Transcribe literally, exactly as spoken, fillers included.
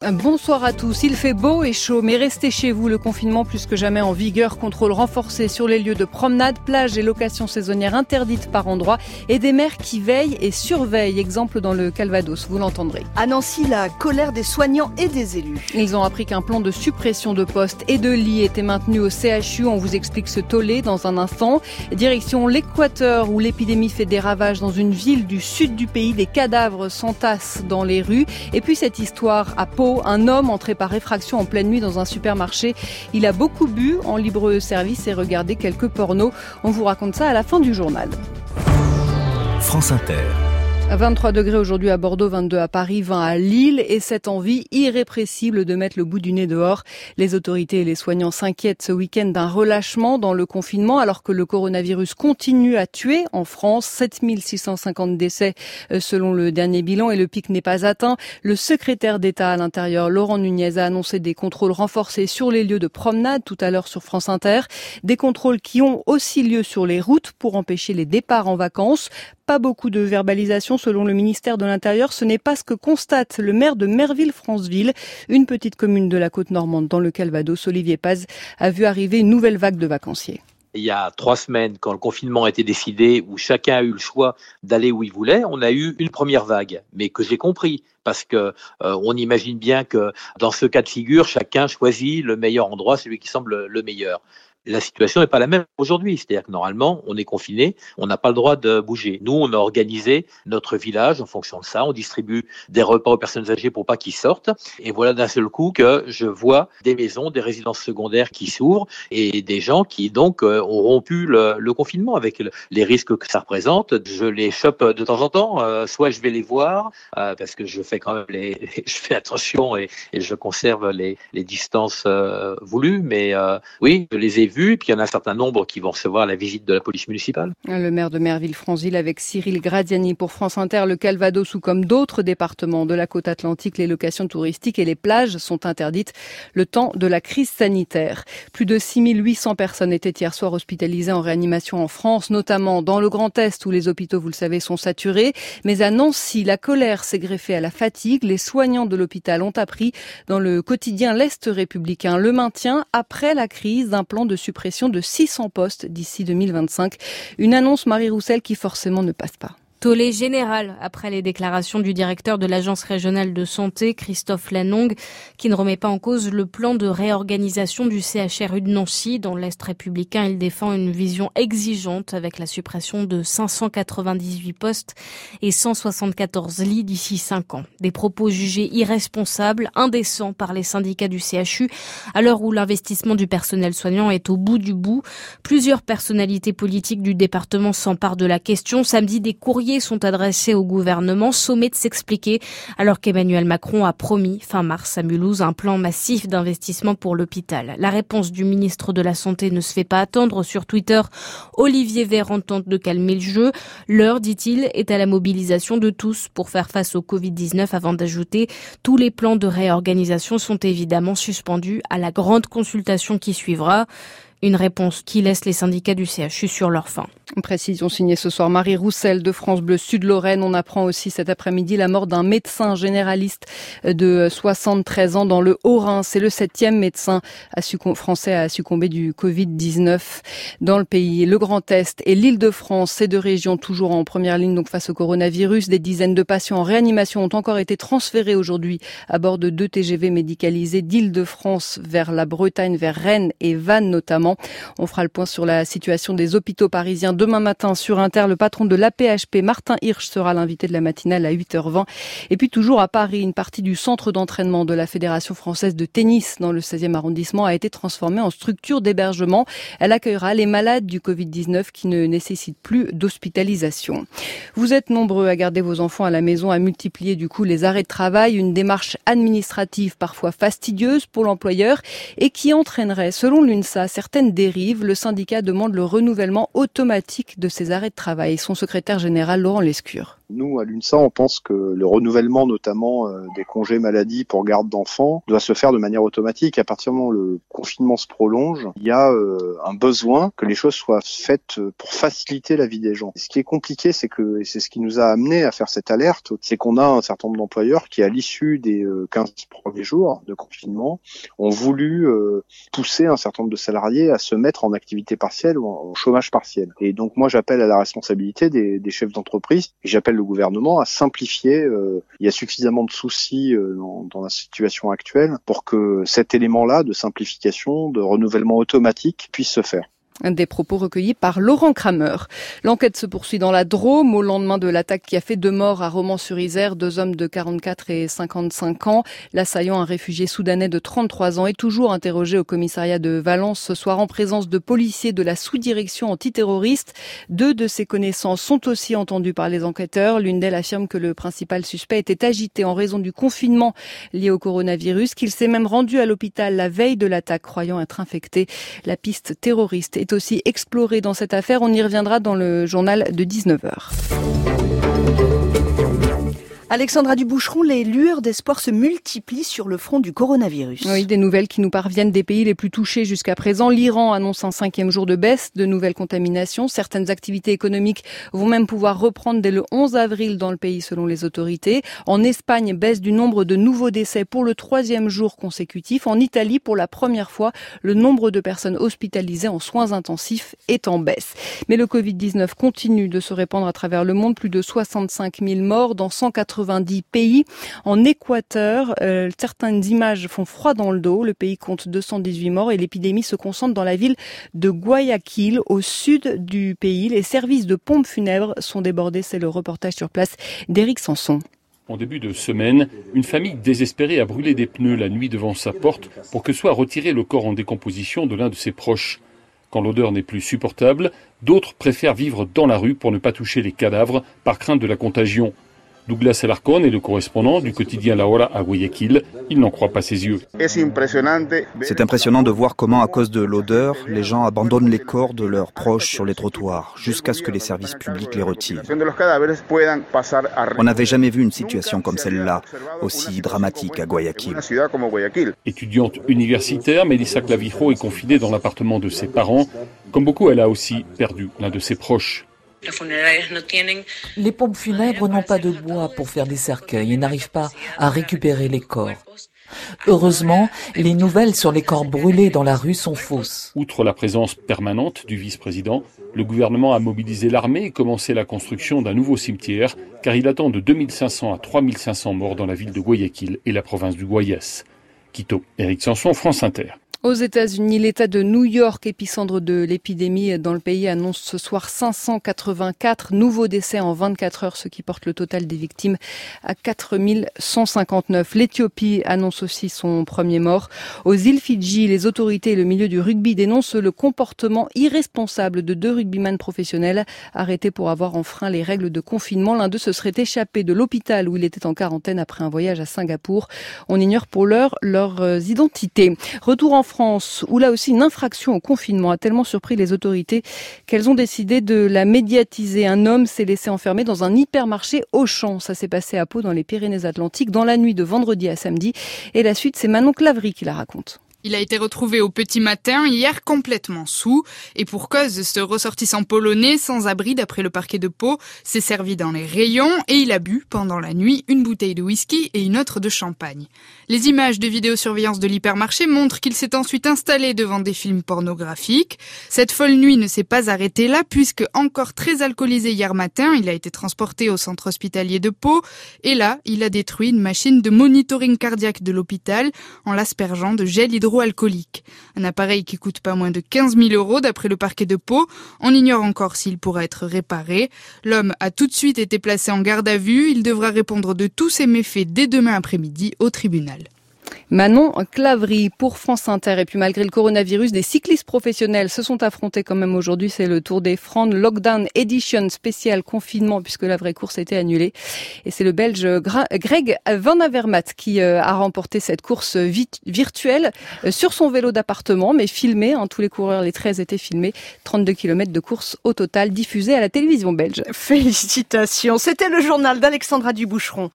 Bonsoir à tous. Il fait beau et chaud, mais restez chez vous. Le confinement plus que jamais en vigueur. Contrôle renforcé sur les lieux de promenade, plages et locations saisonnières interdites par endroits. Et des maires qui veillent et surveillent. Exemple dans le Calvados, vous l'entendrez. À Nancy, la colère des soignants et des élus. Ils ont appris qu'un plan de suppression de postes et de lits était maintenu au C H U. On vous explique ce tollé dans un instant. Direction l'Équateur où l'épidémie fait des ravages dans une ville du sud du pays. Des cadavres s'entassent dans les rues. Et puis cette histoire à Pau. Un homme entré par effraction en pleine nuit dans un supermarché. Il a beaucoup bu en libre service et regardé quelques pornos. On vous raconte ça à la fin du journal. France Inter. vingt-trois degrés aujourd'hui à Bordeaux, vingt-deux à Paris, vingt à Lille et cette envie irrépressible de mettre le bout du nez dehors. Les autorités et les soignants s'inquiètent ce week-end d'un relâchement dans le confinement alors que le coronavirus continue à tuer en France. sept mille six cent cinquante décès selon le dernier bilan et le pic n'est pas atteint. Le secrétaire d'État à l'Intérieur, Laurent Nunez, a annoncé des contrôles renforcés sur les lieux de promenade tout à l'heure sur France Inter. Des contrôles qui ont aussi lieu sur les routes pour empêcher les départs en vacances. Pas beaucoup de verbalisation selon le ministère de l'Intérieur. Ce n'est pas ce que constate le maire de Merville-Franceville, une petite commune de la côte normande dans le Calvados. Olivier Paz a vu arriver une nouvelle vague de vacanciers. Il y a trois semaines, quand le confinement a été décidé, où chacun a eu le choix d'aller où il voulait, on a eu une première vague, mais que j'ai compris. Parce que euh, on imagine bien que dans ce cas de figure, chacun choisit le meilleur endroit, celui qui semble le meilleur. La situation n'est pas la même aujourd'hui, c'est-à-dire que normalement, on est confiné, on n'a pas le droit de bouger. Nous, on a organisé notre village en fonction de ça, on distribue des repas aux personnes âgées pour pas qu'ils sortent, et voilà d'un seul coup que je vois des maisons, des résidences secondaires qui s'ouvrent, et des gens qui donc euh, ont rompu le, le confinement avec le, les risques que ça représente. Je les chope de temps en temps, euh, soit je vais les voir, euh, parce que je fais quand même les, je fais attention et, et je conserve les, les distances euh, voulues, mais euh, oui, je les ai vus, puis il y en a un certain nombre qui vont recevoir la visite de la police municipale. Le maire de Merville-Franceville avec Cyril Gradiani pour France Inter, le Calvados ou comme d'autres départements de la côte atlantique, les locations touristiques et les plages sont interdites le temps de la crise sanitaire. Plus de six mille huit cents personnes étaient hier soir hospitalisées en réanimation en France, notamment dans le Grand Est où les hôpitaux, vous le savez, sont saturés. Mais à Nancy, la colère s'est greffée à la fatigue. Les soignants de l'hôpital ont appris dans le quotidien L'Est républicain le maintien après la crise d'un plan de suppression de six cents postes d'ici deux mille vingt-cinq. Une annonce, Marie Roussel, qui forcément ne passe pas. Tollé général après les déclarations du directeur de l'Agence régionale de santé, Christophe Lanong, qui ne remet pas en cause le plan de réorganisation du C H R U de Nancy. Dans l'Est républicain, il défend une vision exigeante avec la suppression de cinq cent quatre-vingt-dix-huit postes et cent soixante-quatorze lits d'ici cinq ans. Des propos jugés irresponsables, indécents par les syndicats du C H U, à l'heure où l'investissement du personnel soignant est au bout du bout. Plusieurs personnalités politiques du département s'emparent de la question. Samedi, des courriers sont adressés au gouvernement, sommés de s'expliquer, alors qu'Emmanuel Macron a promis fin mars à Mulhouse un plan massif d'investissement pour l'hôpital. La réponse du ministre de la Santé ne se fait pas attendre. Sur Twitter, Olivier Véran tente de calmer le jeu. L'heure, dit-il, est à la mobilisation de tous pour faire face au covid dix-neuf, avant d'ajouter « Tous les plans de réorganisation sont évidemment suspendus à la grande consultation qui suivra ». Une réponse qui laisse les syndicats du C H U sur leur faim. Précision signée ce soir Marie Roussel de France Bleu Sud-Lorraine. On apprend aussi cet après-midi la mort d'un médecin généraliste de soixante-treize ans dans le Haut-Rhin. C'est le septième médecin français à succomber du covid dix-neuf dans le pays. Le Grand Est et l'Île-de-France, ces deux régions toujours en première ligne donc face au coronavirus. Des dizaines de patients en réanimation ont encore été transférés aujourd'hui à bord de deux T G V médicalisés d'Île-de-France vers la Bretagne, vers Rennes et Vannes notamment. On fera le point sur la situation des hôpitaux parisiens demain matin sur Inter. Le patron de l'A P H P, Martin Hirsch, sera l'invité de la matinale à huit heures vingt. Et puis toujours à Paris, une partie du centre d'entraînement de la Fédération française de tennis dans le seizième arrondissement a été transformée en structure d'hébergement. Elle accueillera les malades du covid dix-neuf qui ne nécessitent plus d'hospitalisation. Vous êtes nombreux à garder vos enfants à la maison, à multiplier du coup les arrêts de travail, une démarche administrative parfois fastidieuse pour l'employeur et qui entraînerait, selon l'UNSA, certaines certaines dérives. Le syndicat demande le renouvellement automatique de ces arrêts de travail. Son secrétaire général, Laurent Lescure. Nous, à l'UNSA, on pense que le renouvellement, notamment euh, des congés maladie pour garde d'enfants, doit se faire de manière automatique. À partir du moment où le confinement se prolonge, il y a euh, un besoin que les choses soient faites pour faciliter la vie des gens. Ce qui est compliqué, c'est que, et c'est ce qui nous a amené à faire cette alerte, c'est qu'on a un certain nombre d'employeurs qui, à l'issue des euh, quinze premiers jours de confinement, ont voulu euh, pousser un certain nombre de salariés à se mettre en activité partielle ou en, en chômage partiel. Et donc, moi, j'appelle à la responsabilité des, des chefs d'entreprise et j'appelle le gouvernement à simplifier. Euh, il y a suffisamment de soucis euh, dans, dans la situation actuelle pour que cet élément-là de simplification, de renouvellement automatique puisse se faire. Des propos recueillis par Laurent Kramer. L'enquête se poursuit dans la Drôme au lendemain de l'attaque qui a fait deux morts à Romans-sur-Isère, deux hommes de quarante-quatre et cinquante-cinq ans. L'assaillant, un réfugié soudanais de trente-trois ans, est toujours interrogé au commissariat de Valence ce soir en présence de policiers de la sous-direction antiterroriste. Deux de ses connaissances sont aussi entendues par les enquêteurs. L'une d'elles affirme que le principal suspect était agité en raison du confinement lié au coronavirus, qu'il s'est même rendu à l'hôpital la veille de l'attaque croyant être infecté. La piste terroriste est aussi exploré dans cette affaire. On y reviendra dans le journal de dix-neuf heures. Alexandra Duboucheron, les lueurs d'espoir se multiplient sur le front du coronavirus. Oui, des nouvelles qui nous parviennent des pays les plus touchés jusqu'à présent. L'Iran annonce un cinquième jour de baisse de nouvelles contaminations. Certaines activités économiques vont même pouvoir reprendre dès le onze avril dans le pays selon les autorités. En Espagne, baisse du nombre de nouveaux décès pour le troisième jour consécutif. En Italie, pour la première fois, le nombre de personnes hospitalisées en soins intensifs est en baisse. Mais le covid dix-neuf continue de se répandre à travers le monde. Plus de soixante-cinq mille morts dans cent quatre-vingts pays. En Équateur, euh, certaines images font froid dans le dos. Le pays compte deux cent dix-huit morts et l'épidémie se concentre dans la ville de Guayaquil, au sud du pays. Les services de pompes funèbres sont débordés. C'est le reportage sur place d'Éric Sanson. En début de semaine, une famille désespérée a brûlé des pneus la nuit devant sa porte pour que soit retiré le corps en décomposition de l'un de ses proches. Quand l'odeur n'est plus supportable, d'autres préfèrent vivre dans la rue pour ne pas toucher les cadavres par crainte de la contagion. Douglas Alarcón est le correspondant du quotidien La Hora à Guayaquil. Il n'en croit pas ses yeux. C'est impressionnant de voir comment, à cause de l'odeur, les gens abandonnent les corps de leurs proches sur les trottoirs, jusqu'à ce que les services publics les retirent. On n'avait jamais vu une situation comme celle-là, aussi dramatique à Guayaquil. Étudiante universitaire, Melissa Clavijo est confinée dans l'appartement de ses parents. Comme beaucoup, elle a aussi perdu l'un de ses proches. Les pompes funèbres n'ont pas de bois pour faire des cercueils et n'arrivent pas à récupérer les corps. Heureusement, les nouvelles sur les corps brûlés dans la rue sont fausses. Outre la présence permanente du vice-président, le gouvernement a mobilisé l'armée et commencé la construction d'un nouveau cimetière, car il attend de deux mille cinq cents à trois mille cinq cents morts dans la ville de Guayaquil et la province du Guayas. Quito, Éric Sanson, France Inter. Aux États-Unis, l'État de New York, épicentre de l'épidémie dans le pays, annonce ce soir cinq cent quatre-vingt-quatre nouveaux décès en vingt-quatre heures, ce qui porte le total des victimes à quatre mille cent cinquante-neuf. L'Éthiopie annonce aussi son premier mort. Aux îles Fidji, les autorités et le milieu du rugby dénoncent le comportement irresponsable de deux rugbyman professionnels arrêtés pour avoir enfreint les règles de confinement. L'un d'eux se serait échappé de l'hôpital où il était en quarantaine après un voyage à Singapour. On ignore pour l'heure leurs identités. Retour en France, où là aussi une infraction au confinement a tellement surpris les autorités qu'elles ont décidé de la médiatiser. Un homme s'est laissé enfermer dans un hypermarché Auchan. Ça s'est passé à Pau dans les Pyrénées-Atlantiques dans la nuit de vendredi à samedi. Et la suite, c'est Manon Clavry qui la raconte. Il a été retrouvé au petit matin, hier complètement saoul. Et pour cause, ce ressortissant polonais, sans abri d'après le parquet de Pau, s'est servi dans les rayons et il a bu, pendant la nuit, une bouteille de whisky et une autre de champagne. Les images de vidéosurveillance de l'hypermarché montrent qu'il s'est ensuite installé devant des films pornographiques. Cette folle nuit ne s'est pas arrêtée là, puisque encore très alcoolisé hier matin, il a été transporté au centre hospitalier de Pau. Et là, il a détruit une machine de monitoring cardiaque de l'hôpital en l'aspergeant de gel hydroalcoolique. Alcoolique. Un appareil qui coûte pas moins de quinze mille euros d'après le parquet de Pau. On ignore encore s'il pourra être réparé. L'homme a tout de suite été placé en garde à vue. Il devra répondre de tous ses méfaits dès demain après-midi au tribunal. Manon Clavry pour France Inter. Et puis malgré le coronavirus, des cyclistes professionnels se sont affrontés quand même aujourd'hui. C'est le Tour des Flandres Lockdown Edition spécial confinement puisque la vraie course a été annulée. Et c'est le Belge Greg Van Avermaet qui a remporté cette course virtuelle sur son vélo d'appartement, mais filmé. Hein, tous les coureurs, les treize étaient filmés. trente-deux kilomètres de course au total diffusés à la télévision belge. Félicitations. C'était le journal d'Alexandra Duboucheron.